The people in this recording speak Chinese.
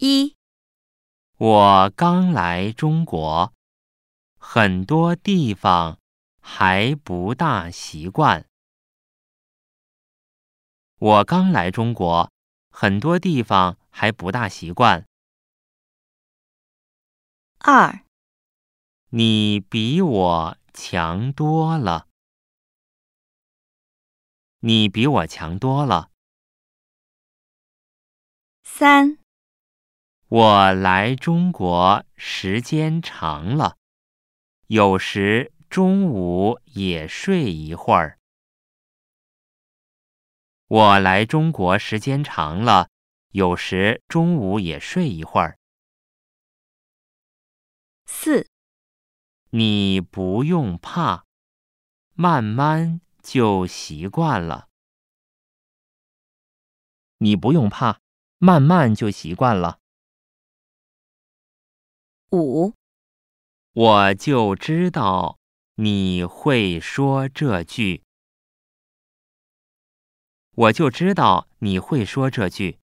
一、 我刚来中国，很多地方还不大习惯。我刚来中国，很多地方还不大习惯。 二、 你比我强多了。你比我强多了。 三、 我来中国时间长了，有时中午也睡一会儿。我来中国时间长了，有时中午也睡一会儿。 四、 你不用怕，慢慢就习惯了。你不用怕，慢慢就习惯了。 五、 我就知道你会说这句。我就知道你会说这句。